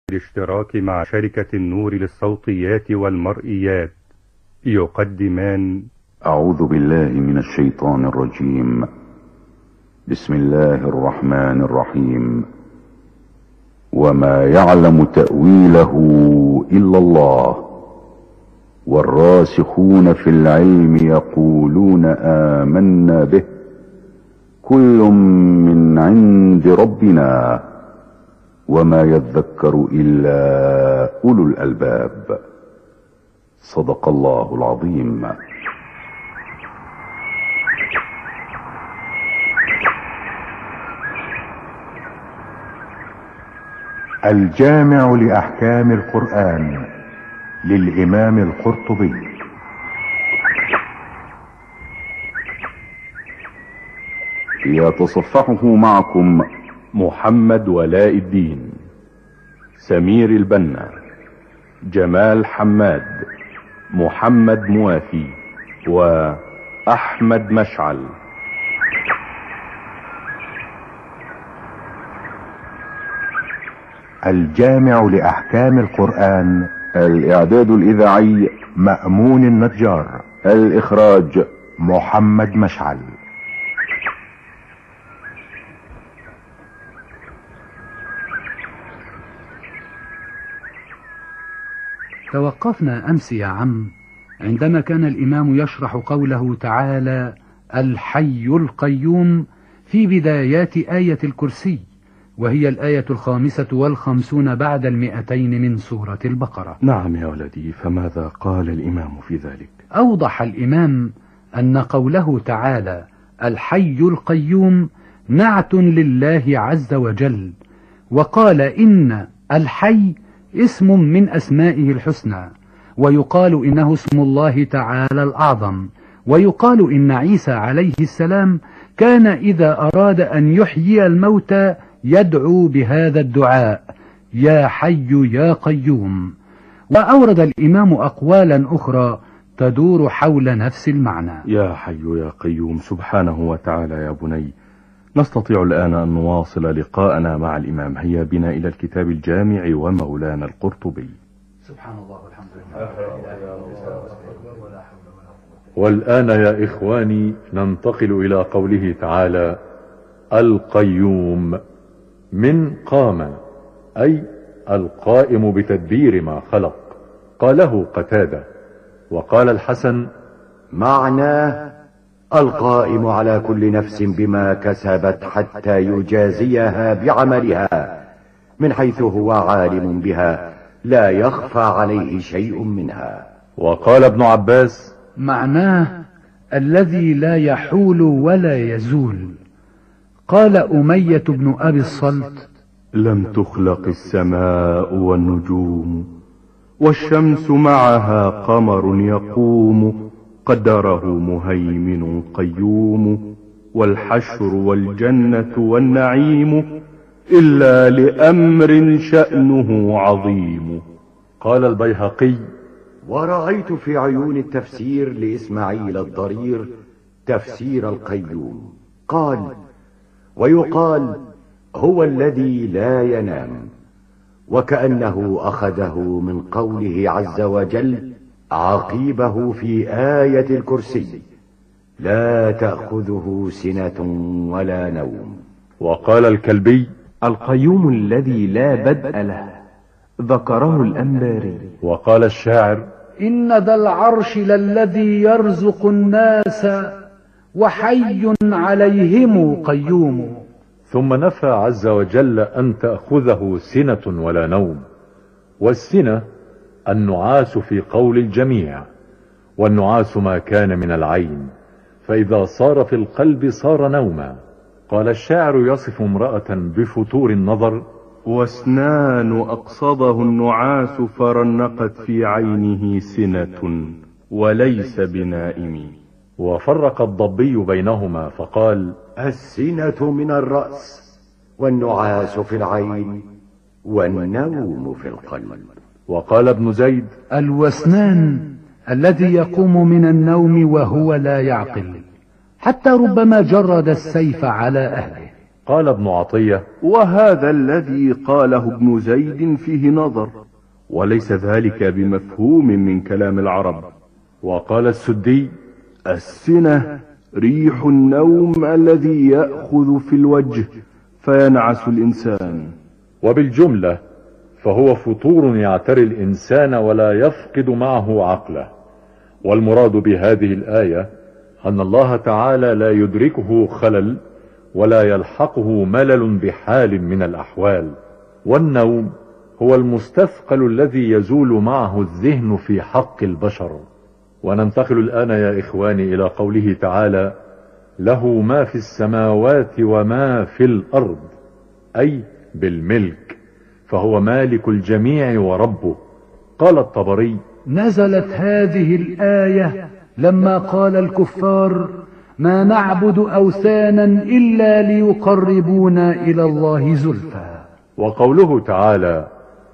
الاشتراك مع شركة النور للصوتيات والمرئيات يقدمان. أعوذ بالله من الشيطان الرجيم. بسم الله الرحمن الرحيم. وما يعلم تأويله إلا الله والراسخون في العلم يقولون آمنا به كل من عند ربنا وما يذكر إلا أولو الألباب. صدق الله العظيم. الجامع لأحكام القرآن للإمام القرطبي. يتصفحه معكم محمد ولاء الدين، سمير البنا، جمال حماد، محمد موافي، وأحمد مشعل. الجامع لأحكام القرآن. الإعداد الإذاعي مأمون النجار. الإخراج محمد مشعل. توقفنا أمس يا عم عندما كان الإمام يشرح قوله تعالى الحي القيوم في بدايات آية الكرسي، وهي الآية 55 بعد 200 من سورة البقرة. نعم يا ولدي، فماذا قال الإمام في ذلك؟ أوضح الإمام أن قوله تعالى الحي القيوم نعت لله عز وجل، وقال إن الحي اسم من أسمائه الحسنى، ويقال إنه اسم الله تعالى الأعظم، ويقال إن عيسى عليه السلام كان إذا أراد أن يحيي الموتى يدعو بهذا الدعاء يا حي يا قيوم. وأورد الإمام أقوالا أخرى تدور حول نفس المعنى. يا حي يا قيوم سبحانه وتعالى. يا بني، نستطيع الآن أن نواصل لقاءنا مع الإمام. هيا بنا إلى الكتاب الجامع ومولانا القرطبي. سبحان الله والحمد لله. والآن يا إخواني ننتقل إلى قوله تعالى القيوم من قام، أي القائم بتدبير ما خلق. قاله قتادة. وقال الحسن معناه القائم على كل نفس بما كسبت حتى يجازيها بعملها، من حيث هو عالم بها لا يخفى عليه شيء منها. وقال ابن عباس معناه الذي لا يحول ولا يزول. قال أمية بن أبي الصلت لم تخلق السماء والنجوم والشمس معها قمر يقوم قدره مهيمن قيوم والحشر والجنة والنعيم إلا لأمر شأنه عظيم. قال البيهقي ورأيت في عيون التفسير لإسماعيل الضرير تفسير القيوم، قال ويقال هو الذي لا ينام، وكأنه أخذه من قوله عز وجل عقيبه في آية الكرسي لا تأخذه سنة ولا نوم. وقال الكلبي القيوم الذي لا بدء له، ذكره الأنباري. وقال الشاعر إن ذا العرش للذي يرزق الناس وحي عليهم قيوم. ثم نفى عز وجل أن تأخذه سنة ولا نوم. والسنة النعاس في قول الجميع، والنعاس ما كان من العين، فإذا صار في القلب صار نوما. قال الشاعر يصف امرأة بفتور النظر واسنان أقصده النعاس فرنقت في عينه سنة وليس بنائم. وفرق الضبي بينهما فقال السنة من الرأس والنعاس في العين والنوم في القلب. وقال ابن زيد الوسنان الذي يقوم من النوم وهو لا يعقل، حتى ربما جرد السيف على أهله. قال ابن عطية: وهذا الذي قاله ابن زيد فيه نظر، وليس ذلك بمفهوم من كلام العرب. وقال السدي: السنة ريح النوم الذي يأخذ في الوجه فينعس الإنسان. وبالجملة فهو فطور يعتري الإنسان ولا يفقد معه عقله. والمراد بهذه الآية أن الله تعالى لا يدركه خلل ولا يلحقه ملل بحال من الأحوال. والنوم هو المستثقل الذي يزول معه الذهن في حق البشر. وننتقل الآن يا إخواني إلى قوله تعالى: له ما في السماوات وما في الأرض، أي بالملك، فهو مالك الجميع وربه. قال الطبري: نزلت هذه الآية لما قال الكفار: ما نعبد أوثانا إلا ليقربونا إلى الله زلفى. وقوله تعالى: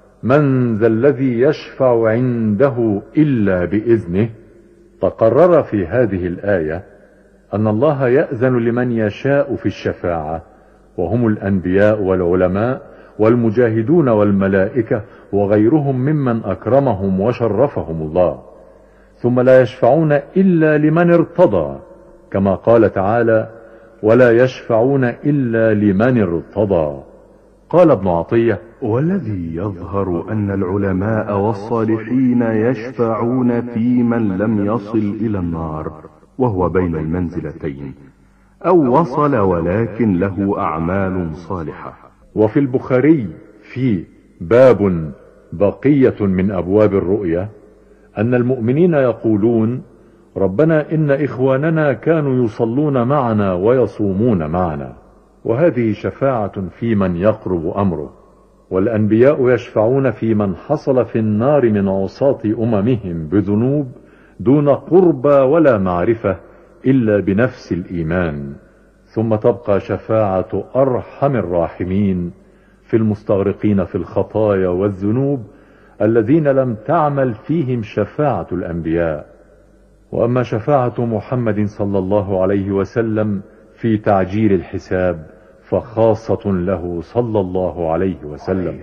من ذا الذي يشفع عنده إلا بإذنه، تقرر في هذه الآية أن الله يأذن لمن يشاء في الشفاعة، وهم الأنبياء والعلماء والمجاهدون والملائكة وغيرهم ممن أكرمهم وشرفهم الله. ثم لا يشفعون إلا لمن ارتضى، كما قال تعالى: ولا يشفعون إلا لمن ارتضى. قال ابن عطية: والذي يظهر أن العلماء والصالحين يشفعون في من لم يصل إلى النار، وهو بين المنزلتين، أو وصل ولكن له أعمال صالحة. وفي البخاري في باب بقية من أبواب الرؤية أن المؤمنين يقولون: ربنا إن إخواننا كانوا يصلون معنا ويصومون معنا. وهذه شفاعة في من يقرب أمره. والأنبياء يشفعون في من حصل في النار من عصاة أممهم بذنوب دون قربى ولا معرفة إلا بنفس الإيمان. ثم تبقى شفاعة أرحم الراحمين في المستغرقين في الخطايا والذنوب الذين لم تعمل فيهم شفاعة الأنبياء. وأما شفاعة محمد صلى الله عليه وسلم في تعجيل الحساب فخاصة له صلى الله عليه وسلم.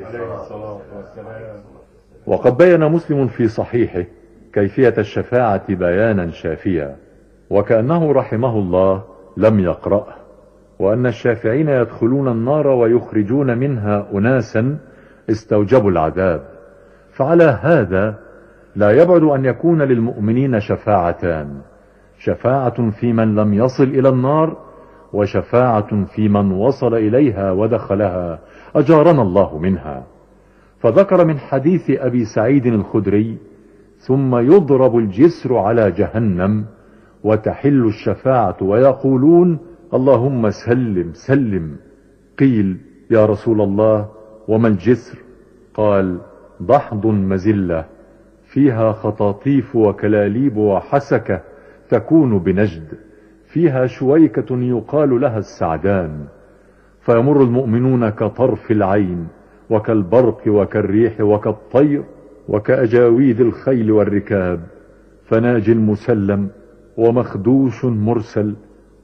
وقد بين مسلم في صحيحه كيفية الشفاعة بيانا شافيا، وكأنه رحمه الله لم يقرأه، وأن الشافعين يدخلون النار ويخرجون منها أناسا استوجبوا العذاب. فعلى هذا لا يبعد أن يكون للمؤمنين شفاعتان: شفاعة في من لم يصل إلى النار، وشفاعة في من وصل إليها ودخلها أجارنا الله منها. فذكر من حديث أبي سعيد الخدري: ثم يضرب الجسر على جهنم وتحل الشفاعة ويقولون: اللهم سلم سلم. قيل: يا رسول الله وما الجسر؟ قال: ضحض مزلة فيها خطاطيف وكلاليب وحسكة تكون بنجد، فيها شويكة يقال لها السعدان، فيمر المؤمنون كطرف العين وكالبرق وكالريح وكالطير وكأجاويد الخيل والركاب، فناج مسلم ومخدوش مرسل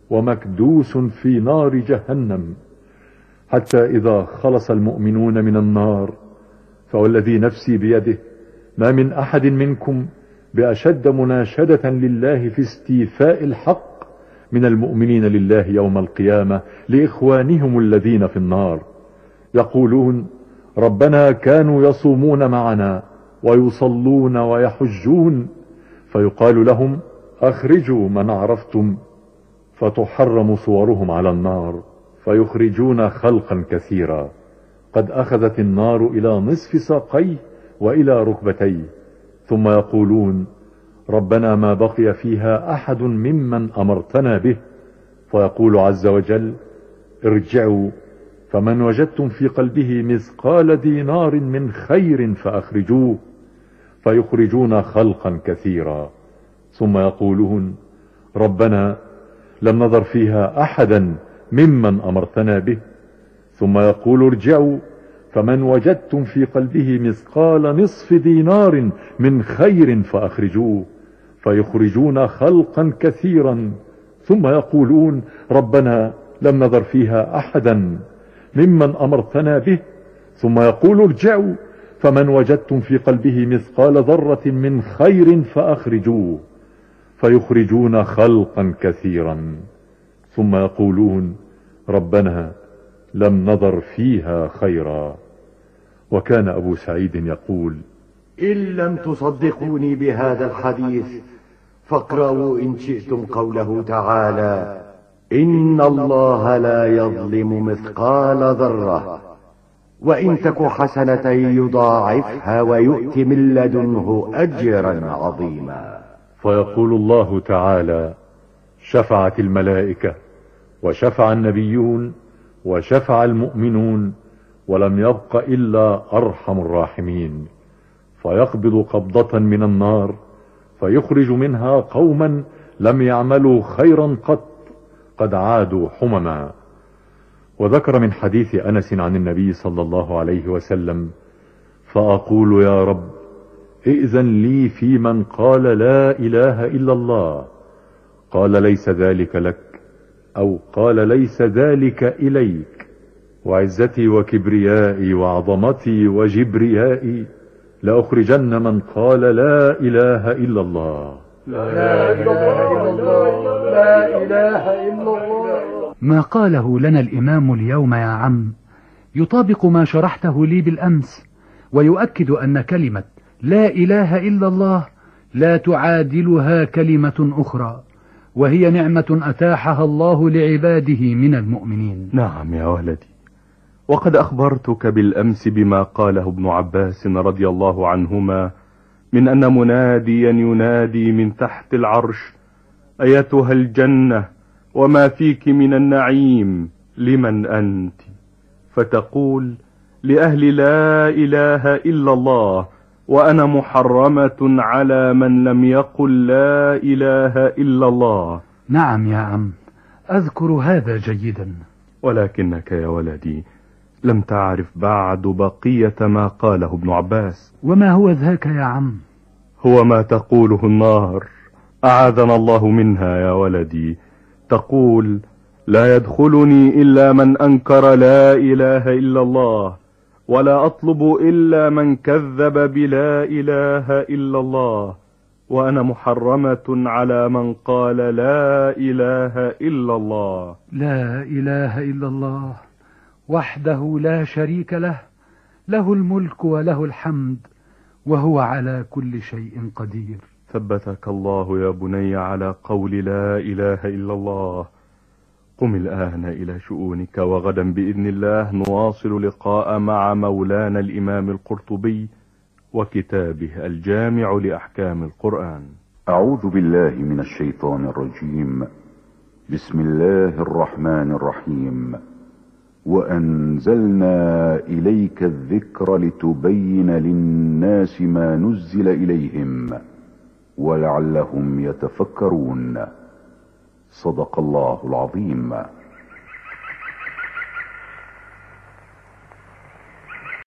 ومكدوس في نار جهنم، حتى إذا خلص المؤمنون من النار فوالذي نفسي بيده ما من أحد منكم بأشد مناشدة لله في استيفاء الحق من المؤمنين لله يوم القيامة لإخوانهم الذين في النار، يقولون: ربنا كانوا يصومون معنا ويصلون ويحجون، فيقال لهم: أخرجوا من عرفتم، فتحرم صورهم على النار، فيخرجون خلقا كثيرا قد أخذت النار إلى نصف ساقيه وإلى ركبتيه، ثم يقولون: ربنا ما بقي فيها أحد ممن أمرتنا به، فيقول عز وجل: ارجعوا فمن وجدتم في قلبه مثقال دينار من خير فأخرجوه، فيخرجون خلقا كثيرا، ثم يقولون: ربنا لم نذر فيها أحدا ممن أمرتنا به، ثم يقول: ارجعوا فمن وجدتم في قلبه مثقال نصف دينار من خير فأخرجوه، فيخرجون خلقا كثيرا، ثم يقولون: ربنا لم نذر فيها أحدا ممن أمرتنا به، ثم يقول ارجعوا فمن وجدتم في قلبه مثقال ذرة من خير فأخرجوه، فيخرجون خلقا كثيرا، ثم يقولون ربنا لم نذر فيها خيرا. وكان أبو سعيد يقول: إن لم تصدقوني بهذا الحديث فاقرأوا إن شئتم قوله تعالى: إن الله لا يظلم مثقال ذرة وإن تك حسنة يضاعفها ويؤت من لدنه أجرا عظيما. فيقول الله تعالى: شفعت الملائكة وشفع النبيون وشفع المؤمنون ولم يبق إلا أرحم الراحمين، فيقبض قبضة من النار فيخرج منها قوما لم يعملوا خيرا قد عادوا حمما. وذكر من حديث أنس عن النبي صلى الله عليه وسلم: فأقول يا رب ائذن لي في من قال لا إله إلا الله، قال ليس ذلك لك، أو قال ليس ذلك إليك، وعزتي وكبريائي وعظمتي وجبريائي لأخرجن من قال لا إله إلا الله. لا إله إلا الله، لا إله إلا الله. ما قاله لنا الإمام اليوم يا عم يطابق ما شرحته لي بالأمس، ويؤكد أن كلمة لا إله إلا الله لا تعادلها كلمة أخرى، وهي نعمة أتاحها الله لعباده من المؤمنين. نعم يا ولدي، وقد أخبرتك بالأمس بما قاله ابن عباس رضي الله عنهما من أن مناديا ينادي من تحت العرش: أيتها الجنة وما فيك من النعيم لمن أنت؟ فتقول: لأهل لا إله إلا الله، وأنا محرمة على من لم يقل لا إله إلا الله. نعم يا عم، أذكر هذا جيدا. ولكنك يا ولدي لم تعرف بعد بقية ما قاله ابن عباس. وما هو ذاك يا عم؟ هو ما تقوله النار، أعاذنا الله منها يا ولدي. تقول: لا يدخلني إلا من أنكر لا إله إلا الله، ولا أطلب إلا من كذب بلا إله إلا الله، وأنا محرمة على من قال لا إله إلا الله. لا إله إلا الله وحده لا شريك له، له الملك وله الحمد وهو على كل شيء قدير. ثبتك الله يا بني على قول لا إله إلا الله. قم الآن إلى شؤونك، وغدا بإذن الله نواصل لقاء مع مولانا الإمام القرطبي وكتابه الجامع لأحكام القرآن. أعوذ بالله من الشيطان الرجيم. بسم الله الرحمن الرحيم. وأنزلنا إليك الذكر لتبين للناس ما نزل إليهم ولعلهم يتفكرون. صدق الله العظيم.